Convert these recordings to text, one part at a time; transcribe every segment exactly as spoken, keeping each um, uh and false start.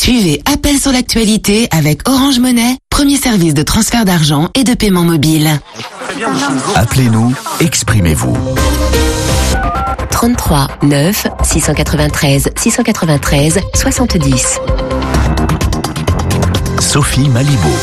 Suivez Appel sur l'actualité avec Orange Money, premier service de transfert d'argent et de paiement mobile. Appelez-nous, exprimez-vous. trente-trois neuf six cent quatre-vingt-treize six cent quatre-vingt-treize soixante-dix. Sophie Malibaud.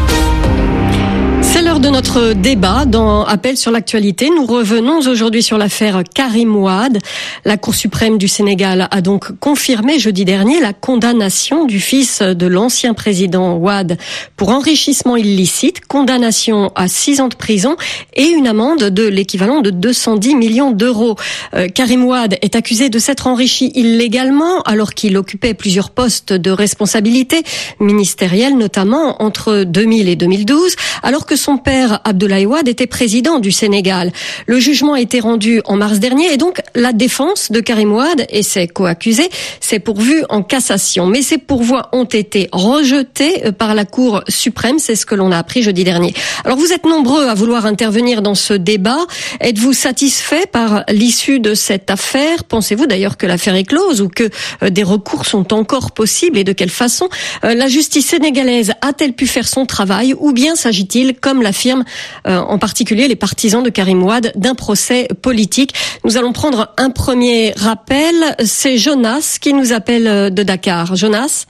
C'est l'heure de notre débat dans Appel sur l'actualité. Nous revenons aujourd'hui sur l'affaire Karim Wade. La Cour suprême du Sénégal a donc confirmé jeudi dernier la condamnation du fils de l'ancien président Wade pour enrichissement illicite, condamnation à six ans de prison et une amende de l'équivalent de deux cent dix millions d'euros. Euh, Karim Wade est accusé de s'être enrichi illégalement alors qu'il occupait plusieurs postes de responsabilité ministérielle, notamment entre deux mille et deux mille douze, alors que son père Abdoulaye Wade était président du Sénégal. Le jugement a été rendu en mars dernier et donc la défense de Karim Wade et ses co-accusés s'est pourvue en cassation. Mais ces pourvois ont été rejetés par la Cour suprême, c'est ce que l'on a appris jeudi dernier. Alors vous êtes nombreux à vouloir intervenir dans ce débat. Êtes-vous satisfait par l'issue de cette affaire? Pensez-vous d'ailleurs que l'affaire est close ou que euh, des recours sont encore possibles et de quelle façon? euh, La justice sénégalaise a-t-elle pu faire son travail ou bien s'agit-il, comme l'affirment euh, en particulier les partisans de Karim Wade, d'un procès politique? Nous allons prendre un premier rappel. C'est Jonas qui nous appelle de Dakar. Jonas?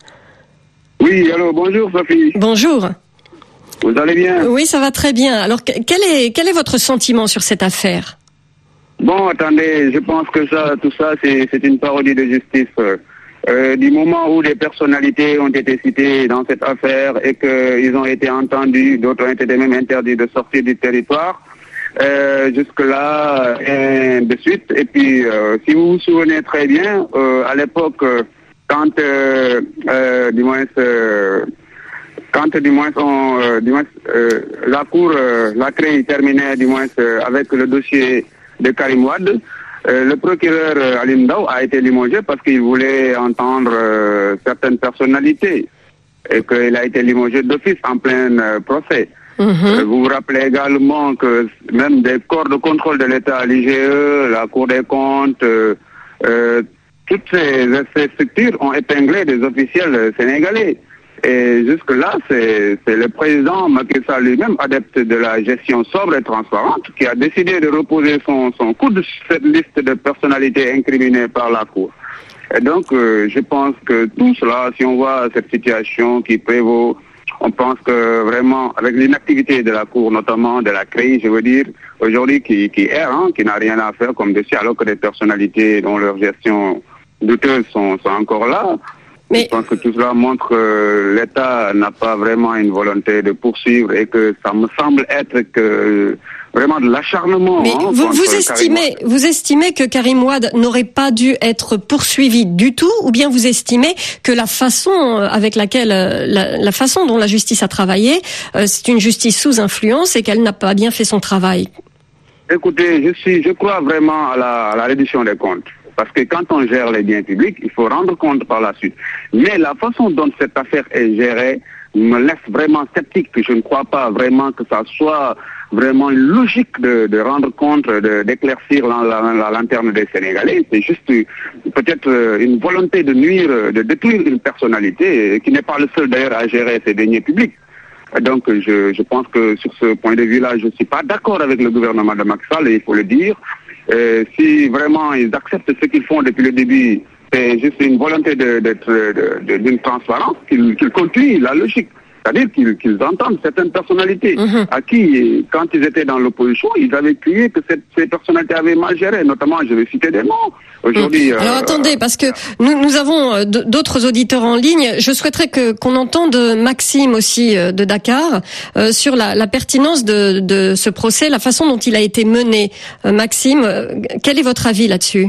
Oui, allô, bonjour Sophie. Bonjour. Vous allez bien? Oui, ça va très bien. Alors, quel est, quel est votre sentiment sur cette affaire? Bon, attendez, je pense que ça, tout ça, c'est, c'est une parodie de justice. Euh, du moment où des personnalités ont été citées dans cette affaire et qu'ils ont été entendus, d'autres ont été même interdits de sortir du territoire, euh, jusque-là, et de suite. Et puis, euh, si vous vous souvenez très bien, euh, à l'époque, quand, euh, euh, du moins, euh, quand du moins, on, euh, du moins euh, la Cour, euh, la C R E I terminait du moins euh, avec le dossier de Karim Wade, Euh, le procureur euh, Alim Ndao a été limogé parce qu'il voulait entendre euh, certaines personnalités et qu'il a été limogé d'office en plein euh, procès. Mm-hmm. Euh, vous vous rappelez également que même des corps de contrôle de l'État, l'I G E, la Cour des comptes, euh, euh, toutes ces, ces structures ont épinglé des officiels sénégalais. Et jusque-là, c'est, c'est le président Macky Sall lui-même, adepte de la gestion sobre et transparente, qui a décidé de reposer son, son coude sur cette liste de personnalités incriminées par la Cour. Et donc, euh, je pense que tout cela, si on voit cette situation qui prévaut, on pense que vraiment, avec l'inactivité de la Cour, notamment de la C R E I, je veux dire, aujourd'hui, qui, qui erre, hein, qui n'a rien à faire comme dossier, alors que des personnalités dont leur gestion douteuse sont, sont encore là. Mais je pense que tout cela montre que l'État n'a pas vraiment une volonté de poursuivre et que ça me semble être que vraiment de l'acharnement. Mais hein, vous, vous estimez, vous estimez que Karim Wade n'aurait pas dû être poursuivi du tout, ou bien vous estimez que la façon avec laquelle, la, la façon dont la justice a travaillé, euh, c'est une justice sous influence et qu'elle n'a pas bien fait son travail? Écoutez, je suis, je crois vraiment à la, à la reddition des comptes. Parce que quand on gère les biens publics, il faut rendre compte par la suite. Mais la façon dont cette affaire est gérée me laisse vraiment sceptique. Je ne crois pas vraiment que ça soit vraiment logique de, de rendre compte, de, d'éclaircir la, la, la lanterne des Sénégalais. C'est juste peut-être une volonté de nuire, de détruire une personnalité qui n'est pas le seul d'ailleurs à gérer ces deniers publics. Donc je, je pense que sur ce point de vue-là, je ne suis pas d'accord avec le gouvernement de Macky Sall, il faut le dire. Euh, si vraiment ils acceptent ce qu'ils font depuis le début, c'est juste une volonté de, d'être, de, de, d'une transparence, qu'ils, qu'ils continuent la logique. C'est-à-dire qu'ils, qu'ils entendent certaines personnalités mmh. à qui, quand ils étaient dans l'opposition, ils avaient crié que cette, ces personnalités avaient mal géré. Notamment, je vais citer des noms. Aujourd'hui, mmh. Alors euh, attendez, parce que nous, nous avons d'autres auditeurs en ligne. Je souhaiterais que, qu'on entende Maxime aussi de Dakar euh, sur la, la pertinence de, de ce procès, la façon dont il a été mené. Euh, Maxime, quel est votre avis là-dessus?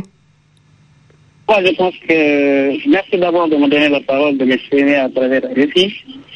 Moi, je pense que... Merci d'abord de me donner la parole, de m'exprimer à travers le récit.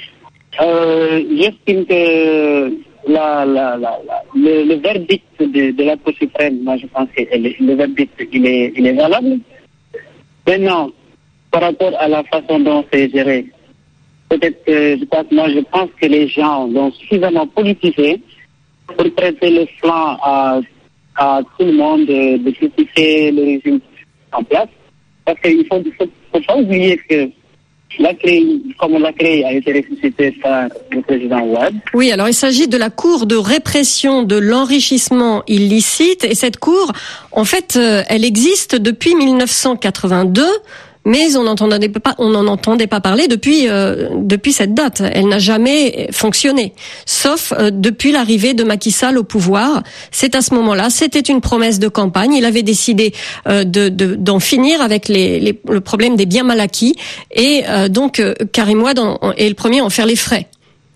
Euh, j'estime que la, la, la, la, le, le verdict de, de la Cour suprême, moi je pense que le, le verdict il est, il est valable. Maintenant, par rapport à la façon dont c'est géré, peut-être que je pense, moi je pense que les gens l'ont suffisamment politisé pour prêter le flanc à, à tout le monde de, de critiquer le régime en place. Parce qu'il faut, faut, faut pas oublier que la C R E I, comme la C R E I a été ressuscitée par le président Ouad. Oui, alors il s'agit de la Cour de répression de l'enrichissement illicite. Et cette Cour, en fait, euh, elle existe depuis mille neuf cent quatre-vingt-deux. Mais on n'entendait pas, on n'en entendait pas parler depuis euh, depuis cette date. Elle n'a jamais fonctionné, sauf euh, depuis l'arrivée de Macky Sall au pouvoir. C'est à ce moment-là, c'était une promesse de campagne. Il avait décidé euh, de, de d'en finir avec les, les le problème des biens mal acquis, et euh, donc euh, Karim Ouad est le premier à en faire les frais.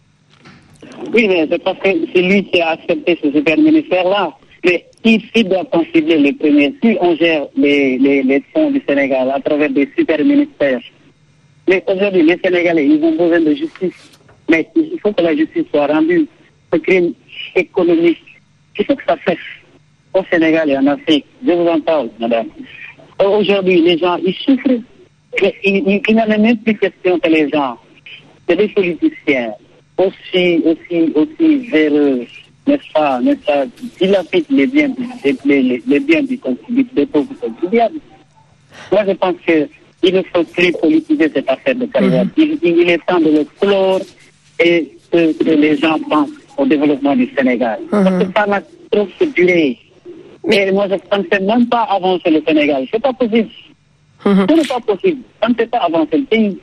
Oui, mais c'est parce que c'est lui qui a accepté ce super ministère-là. Mais ici doit-on cibler les premiers. Si on gère les, les, les fonds du Sénégal à travers des super ministères, mais aujourd'hui les Sénégalais, ils ont besoin de justice. Mais il faut que la justice soit rendue. Ce crime économique, il faut que ça cesse au Sénégal et en Afrique. Je vous en parle, madame. Aujourd'hui, les gens, ils souffrent. Il, il, il n'en est même plus question que les gens, c'est des politiciens, aussi, aussi, aussi véreux, n'est-ce pas, n'est-ce pas, dilapident les biens, les, les, les biens du contribuable, des pauvres contribuables. Moi, je pense qu'il ne faut plus politiser cette affaire de carrière. Mm-hmm. Il, il est temps de le clore et que, que les gens pensent au développement du Sénégal. Mm-hmm. Parce que ça n'a trop duré. Mais moi, je ne pensais même pas avancer le Sénégal. C'est pas possible. Mm-hmm. Ce n'est pas possible. On ne peut pas avancer le pays.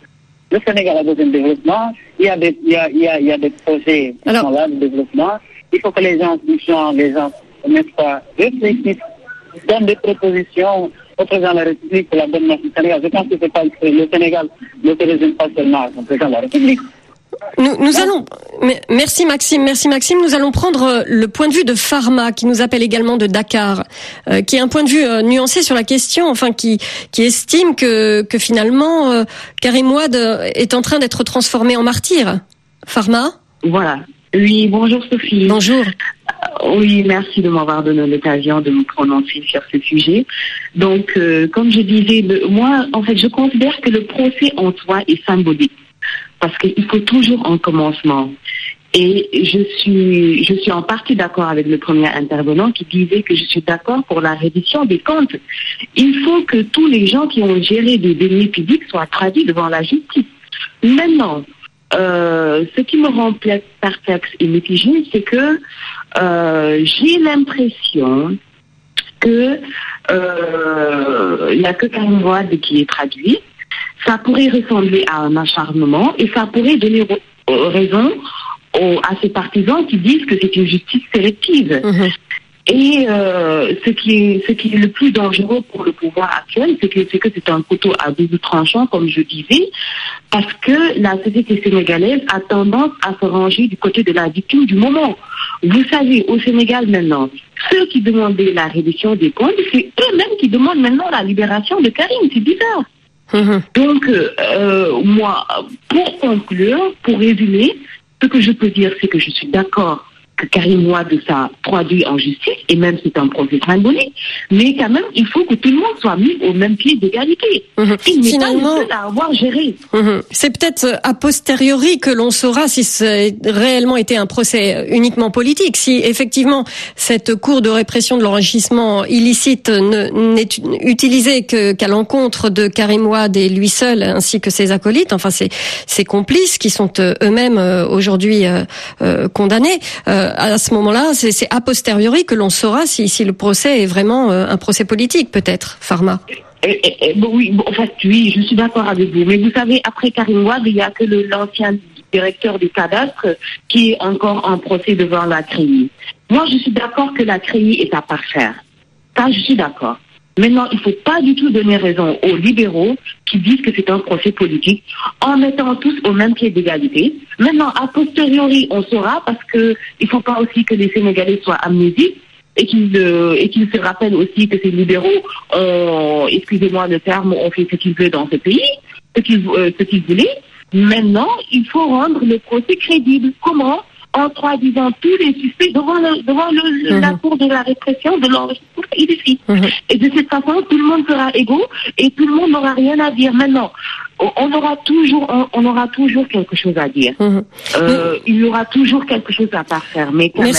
Le Sénégal a besoin de développement. Il y a des, il y a, il y a, il y a des projets qui Alors... sont là de développement. Il faut que les gens, les gens, n'est-ce pas, réfléchissent, donnent des propositions au président de la République pour la bonne marche du Sénégal. Je pense que c'est pas le Sénégal ne se résume pas seulement à son président de la République. Nous, nous allons, merci Maxime, merci Maxime. Nous allons prendre le point de vue de Pharma, qui nous appelle également de Dakar, euh, qui est un point de vue euh, nuancé sur la question, enfin qui qui estime que que finalement euh, Karim Ouad est en train d'être transformé en martyr. Pharma. Voilà. Oui, bonjour Sophie. Bonjour. Oui, merci de m'avoir donné l'occasion de me prononcer sur ce sujet. Donc, euh, comme je disais, le, moi, en fait, je considère que le procès en soi est symbolique, parce qu'il faut toujours un commencement. Et je suis, je suis en partie d'accord avec le premier intervenant qui disait que je suis d'accord pour la reddition des comptes. Il faut que tous les gens qui ont géré des deniers publics soient traduits devant la justice. Maintenant, Euh, ce qui me rend perplexe et mitigé, c'est que euh, j'ai l'impression que euh, il n'y a que Karim Ouad qui est traduit. Ça pourrait ressembler à un acharnement et ça pourrait donner raison aux, à ces partisans qui disent que c'est une justice sélective. Mmh. Et euh, ce qui est ce qui est le plus dangereux pour le pouvoir actuel, c'est que c'est que c'est un couteau à double tranchant, comme je disais, parce que la société sénégalaise a tendance à se ranger du côté de la victime du moment. Vous savez, au Sénégal maintenant, ceux qui demandaient la reddition des comptes, c'est eux-mêmes qui demandent maintenant la libération de Karim. C'est bizarre. Mmh. Donc, euh, moi, pour conclure, pour résumer, ce que je peux dire, c'est que je suis d'accord que Karim Ouad ça traduit en justice, et même c'est un procès symbolique, mais quand même, il faut que tout le monde soit mis au même pied d'égalité. Mmh. Il n'est Finalement, pas le seul à avoir géré. Mmh. C'est peut-être a posteriori que l'on saura si c'est réellement été un procès uniquement politique, si effectivement cette cour de répression de l'enrichissement illicite ne, n'est utilisée que, qu'à l'encontre de Karim Ouad et lui seul, ainsi que ses acolytes, enfin ses, ses complices qui sont eux-mêmes aujourd'hui euh, euh, condamnés. Euh, à ce moment-là, c'est, c'est a posteriori que l'on saura si, si le procès est vraiment euh, un procès politique, peut-être, Pharma. Et, et, et, bon, oui, bon, en fait, oui, je suis d'accord avec vous. Mais vous savez, après Karim Ouad, il n'y a que le, l'ancien directeur du cadastre qui est encore en procès devant la C R E I. Moi, je suis d'accord que la C R E I est à parfaire. Ça, je suis d'accord. Maintenant, il ne faut pas du tout donner raison aux libéraux qui disent que c'est un procès politique en mettant tous au même pied d'égalité. Maintenant, a posteriori, on saura, parce que il ne faut pas aussi que les Sénégalais soient amnésiques et qu'ils, euh, et qu'ils se rappellent aussi que ces libéraux ont, excusez-moi le terme, ont fait ce qu'ils veulent dans ce pays, ce qu'ils, euh, ce qu'ils voulaient. Maintenant, il faut rendre le procès crédible. Comment ? En traduisant tous les suspects devant, le, devant le, mmh. la cour de la répression de l'enrichissement illicite. Mmh. Et de cette façon, tout le monde sera égaux et tout le monde n'aura rien à dire. Maintenant, on aura toujours, on, on aura toujours quelque chose à dire. Mmh. Euh, mmh. Il y aura toujours quelque chose à parfaire. Mais quand Merci. même,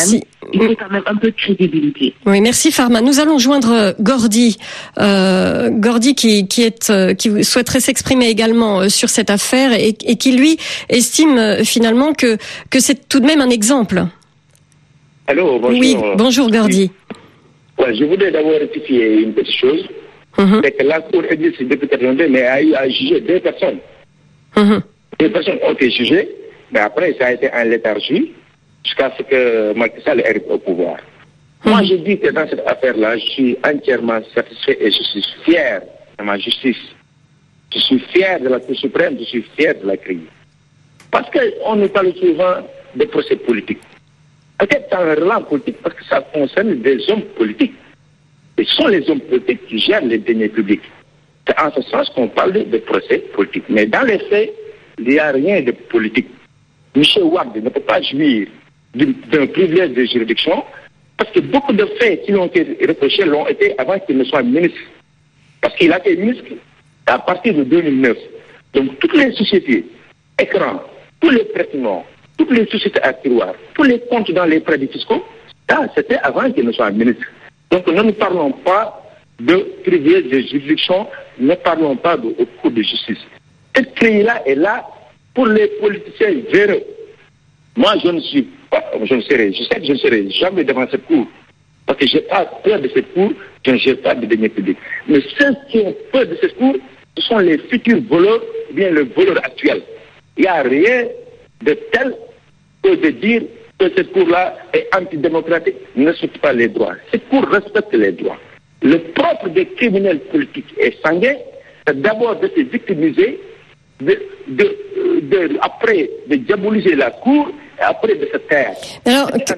il faut quand même un peu de crédibilité. Oui, merci Farma. Nous allons joindre Gordy, euh, Gordy qui, qui est, euh, qui souhaiterait s'exprimer également euh, sur cette affaire et, et qui lui estime euh, finalement que que c'est tout de même un exemple. Allô, bonjour. Oui, bonjour Gordy. Ouais, je voudrais d'abord rectifier une petite chose. Mm-hmm. C'est que la Cour existe depuis quatre-vingt-deux, mais a eu à juger deux personnes. Mm-hmm. Deux personnes ont été jugées, mais après ça a été en léthargie jusqu'à ce que Macky Sall arrive au pouvoir. Mm-hmm. Moi, je dis que dans cette affaire-là, je suis entièrement satisfait et je suis fier de ma justice. Je suis fier de la Cour suprême, je suis fier de la C R I. Parce qu'on nous parle souvent de procès politiques. Peut-être dans le relance politique, parce que ça concerne des hommes politiques. Et ce sont les hommes politiques qui gèrent les deniers publics. C'est en ce sens qu'on parle de procès politique. Mais dans les faits, il n'y a rien de politique. Michel Wade ne peut pas jouir d'un privilège de juridiction parce que beaucoup de faits qui ont été reprochés l'ont été avant qu'il ne soit ministre. Parce qu'il a été ministre à partir de deux mille neuf. Donc toutes les sociétés, écrans, tous les traitements, toutes les sociétés à tiroir, tous les comptes dans les crédits fiscaux, ça c'était avant qu'il ne soit ministre. Donc nous ne parlons pas de privilège de juridiction, ne parlons pas de cours de justice. Cette crise-là est là pour les politiciens véreux. Moi, je ne suis pas, je ne serai, je sais que je ne serai jamais devant cette cour. Parce que je n'ai pas peur de cette cour, je ne gère pas de deniers publics. Mais ceux qui ont peur de cette cour, ce sont les futurs voleurs, ou bien le voleur actuel. Il n'y a rien de tel que de dire que cette cour-là est antidémocratique, ne respecte pas les droits. Cette cour respecte les droits. Le propre des criminels politiques est sanguin, c'est d'abord de se victimiser, de, de, de, de, après de diaboliser la cour, et après de se taire. Alors, que,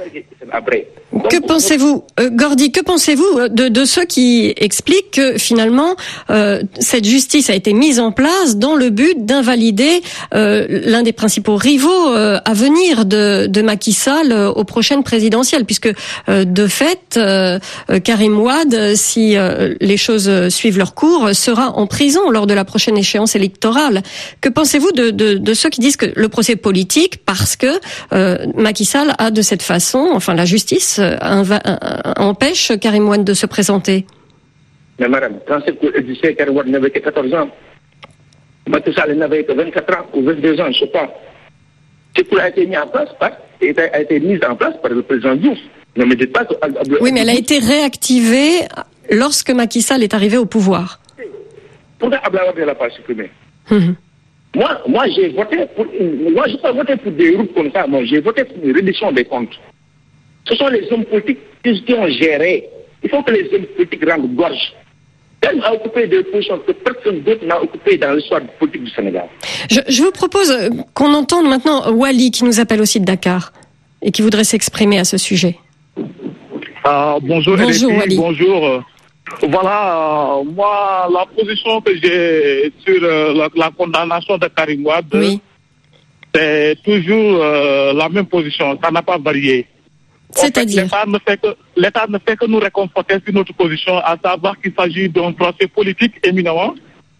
Donc, que pensez-vous, euh, Gordy, que pensez-vous de, de ceux qui expliquent que finalement euh, cette justice a été mise en place dans le but d'invalider euh, l'un des principaux rivaux euh, à venir de, de Macky Sall euh, aux prochaines présidentielles, puisque euh, de fait euh, Karim Wade, si euh, les choses suivent leur cours, sera en prison lors de la prochaine échéance électorale. Que pensez-vous de, de, de ceux qui disent que le procès est politique parce que euh, Macky Sall a de cette façon, enfin la justice euh, inva- euh, empêche Karim Wade de se présenter? Mais madame, quand cette cour existait, Karim Wade n'avait que quatorze ans. Macky Sall n'avait que vingt-quatre ans ou vingt-deux ans, je ne sais pas. Cette cour a été mise en place par, a été mise en place par le président Diouf. Ne me dites pas que... Oui, mais elle a été réactivée lorsque Macky Sall est arrivé au pouvoir. Pourquoi Abdoulaye Wade ne l'a pas supprimée? Mmh. Moi, moi, j'ai voté pour une, moi, je n'ai pas voté pour des groupes comme ça. Moi, j'ai voté pour une réduction des comptes. Ce sont les hommes politiques qui ont géré. Il faut que les hommes politiques rendent gorge. Elle a occupé des positions que personne d'autre n'a occupées dans l'histoire politique du Sénégal. Je, je vous propose qu'on entende maintenant Wally qui nous appelle aussi de Dakar et qui voudrait s'exprimer à ce sujet. Euh, bonjour, bonjour L F I, Wally. Bonjour. Voilà, euh, moi, la position que j'ai sur euh, la, la condamnation de Karim Wade, oui. c'est toujours euh, la même position, ça n'a pas varié. C'est-à-dire L'État ne fait que, l'État ne fait que nous réconforter sur notre position, à savoir qu'il s'agit d'un procès politique éminemment.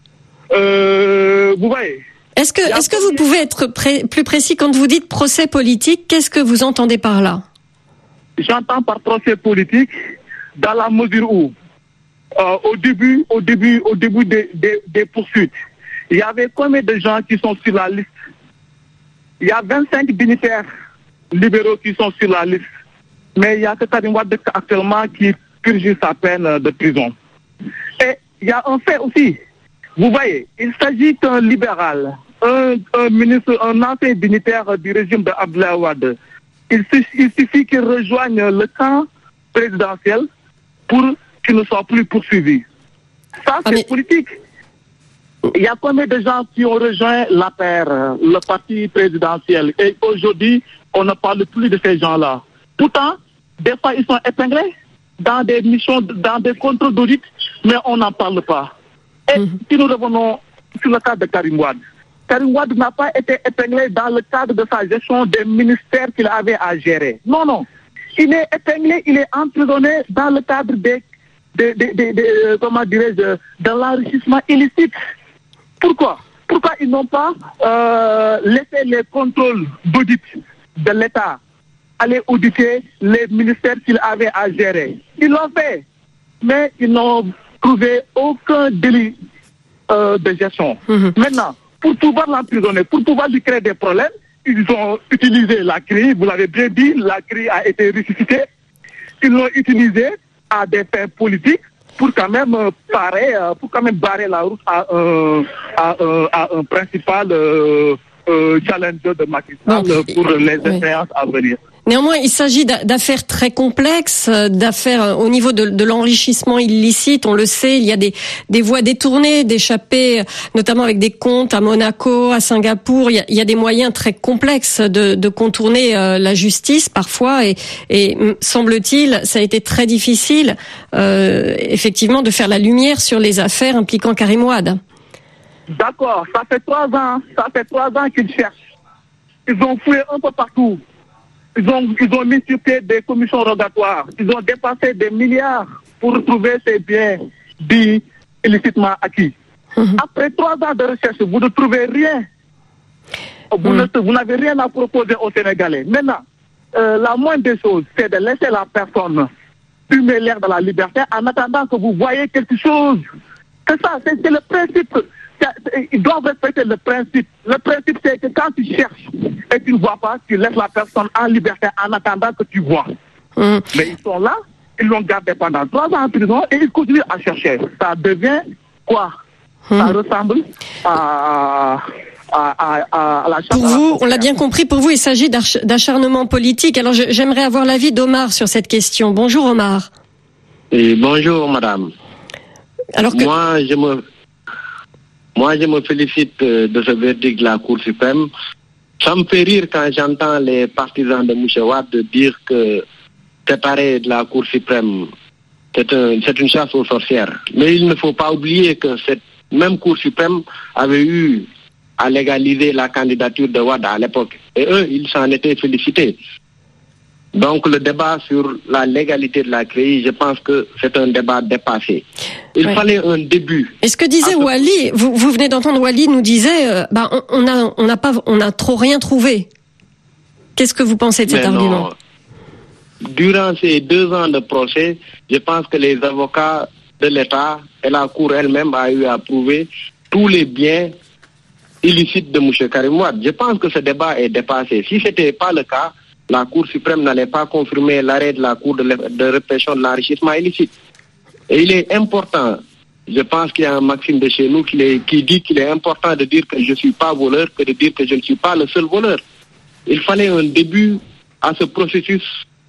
Euh, vous voyez. Est-ce que, est-ce que vous pouvez être pré- plus précis quand vous dites procès politique? Qu'est-ce que vous entendez par là? J'entends par procès politique dans la mesure où Euh, au début, au début, au début des, des, des poursuites, il y avait combien de gens qui sont sur la liste? Il y a vingt-cinq dignitaires libéraux qui sont sur la liste. Mais il y a que Karim Wade actuellement qui purge sa peine de prison. Et il y a un fait aussi. Vous voyez, il s'agit d'un libéral, un, un ministre, un ancien dignitaire du régime de Abdoulaye Wade. Il, il suffit qu'il rejoigne le camp présidentiel pour qui ne soit plus poursuivis. Ça, c'est ah, mais... politique. Il y a combien de gens qui ont rejoint l'A P R, le parti présidentiel, et aujourd'hui, on ne parle plus de ces gens-là. Pourtant, des fois, ils sont épinglés dans des missions, dans des contrôles d'audit, mais on n'en parle pas. Et mm-hmm. si nous revenons sur le cas de Karim Wade, Karim Wade n'a pas été épinglé dans le cadre de sa gestion des ministères qu'il avait à gérer. Non, non. Il est épinglé, il est emprisonné dans le cadre des De, de, de, de, comment dirais-je, de, de l'enrichissement illicite. Pourquoi? Pourquoi ils n'ont pas euh, laissé les contrôles d'audit de l'État aller auditer les ministères qu'ils avaient à gérer. Ils l'ont fait, mais ils n'ont trouvé aucun délit euh, de gestion. Mmh. Maintenant, pour pouvoir l'emprisonner, pour pouvoir lui créer des problèmes, ils ont utilisé la C R I, vous l'avez bien dit, la C R I a été ressuscitée. Ils l'ont utilisé à des fins politiques pour quand même euh, parer, euh, pour quand même barrer la route à, euh, à, euh, à un principal euh, euh, challenger de Macky Sall bon, pour les expériences oui. à venir. Néanmoins, il s'agit d'affaires très complexes, d'affaires au niveau de, de l'enrichissement illicite. On le sait, il y a des, des voies détournées d'échapper, notamment avec des comptes à Monaco, à Singapour. Il y a, il y a des moyens très complexes de, de contourner euh, la justice parfois. Et, et semble-t-il, ça a été très difficile, euh, effectivement, de faire la lumière sur les affaires impliquant Karim Wade. D'accord, ça fait trois ans, ça fait trois ans qu'ils cherchent. Ils ont fouillé un peu partout. Ils ont, ils ont mis sur pied des commissions rogatoires. Ils ont dépassé des milliards pour retrouver ces biens dits illicitement acquis. Mmh. Après trois ans de recherche, vous ne trouvez rien. Vous, mmh. ne, vous n'avez rien à proposer aux Sénégalais. Maintenant, euh, la moindre des choses, c'est de laisser la personne fumer l'air de la liberté en attendant que vous voyez quelque chose. C'est ça, c'est, c'est le principe. Ils doivent respecter le principe. Le principe, c'est que quand tu cherches et tu ne vois pas, tu laisses la personne en liberté en attendant que tu vois. Mmh. Mais ils sont là, ils l'ont gardé pendant trois ans en prison et ils continuent à chercher. Ça devient quoi? Mmh. Ça ressemble à, à, à, à la chasse. Pour vous, on l'a bien compris, pour vous, il s'agit d'acharnement politique. Alors j'aimerais avoir l'avis d'Omar sur cette question. Bonjour Omar. Et bonjour madame. Alors que... Moi, je me... Moi, je me félicite de ce verdict de la Cour suprême. Ça me fait rire quand j'entends les partisans de M. Wade dire que cet arrêt de la Cour suprême, c'est, un, c'est une chasse aux sorcières. Mais il ne faut pas oublier que cette même Cour suprême avait eu à légaliser la candidature de Wade à l'époque. Et eux, ils s'en étaient félicités. Donc le débat sur la légalité de la C R I, je pense que c'est un débat dépassé. Il ouais. fallait un début. Et ce que disait ce... Wally, vous, vous venez d'entendre Wally nous disait, euh, bah on, on a on n'a pas on a trop rien trouvé. Qu'est-ce que vous pensez de cet Mais argument? Non. Durant ces deux ans de procès, je pense que les avocats de l'État et la Cour elle-même a eu à prouver tous les biens illicites de M. Karim Wade. Je pense que ce débat est dépassé. Si c'était pas le cas, la Cour suprême n'allait pas confirmer l'arrêt de la Cour de, de répression de l'enrichissement illicite. Et il est important, je pense qu'il y a un maxime de chez nous qui, est, qui dit qu'il est important de dire que je ne suis pas voleur que de dire que je ne suis pas le seul voleur. Il fallait un début à ce processus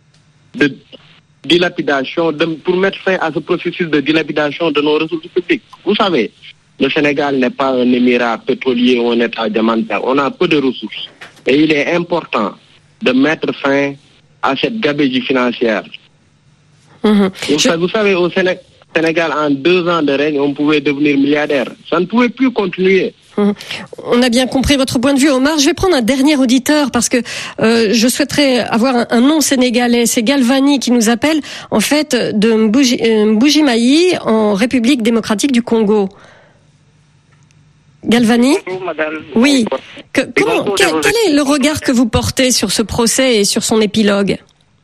de dilapidation, de, pour mettre fin à ce processus de dilapidation de nos ressources publiques. Vous savez, le Sénégal n'est pas un émirat pétrolier ou un État diamantaire. On a peu de ressources. Et il est important de mettre fin à cette gabegie financière. Mmh. Vous, Je... vous savez, au Sénégal, en deux ans de règne, on pouvait devenir milliardaire. Ça ne pouvait plus continuer. Mmh. On a bien compris votre point de vue, Omar. Je vais prendre un dernier auditeur parce que euh, je souhaiterais avoir un, un nom sénégalais. C'est Galvani qui nous appelle, en fait, de Mbuji-Mayi en République démocratique du Congo. Galvani? Bonjour, madame. Oui. Que, comment, bonjour, quel, quel est le regard que vous portez sur ce procès et sur son épilogue?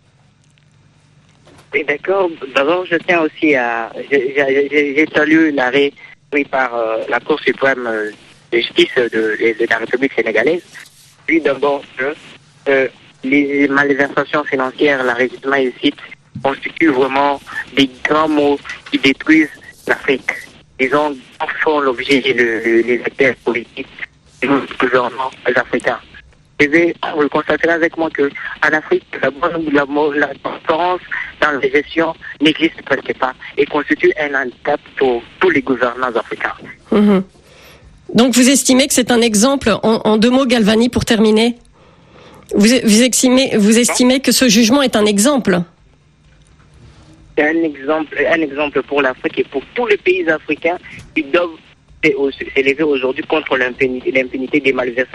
Oui, d'accord. D'abord, je tiens aussi à... J'ai, j'ai, j'ai salué l'arrêt pris par euh, la Cour suprême de justice de, de, de la République sénégalaise. Puis d'abord, que euh, les malversations financières, l'enrichissement illicite constituent vraiment des grands mots qui détruisent l'Afrique. Disons, font l'objet des acteurs politiques et nos gouvernements africains. Et vous le constaterez avec moi qu'en Afrique, la, la, la transparence dans la gestion n'existe presque pas et constitue un handicap pour tous les gouvernements africains. Mmh. Donc vous estimez que c'est un exemple, en, en deux mots, Galvani, pour terminer, vous, vous, estimez, vous estimez que ce jugement est un exemple? C'est un exemple, un exemple pour l'Afrique et pour tous les pays africains qui doivent s'élever aujourd'hui contre l'impunité, l'impunité des malversations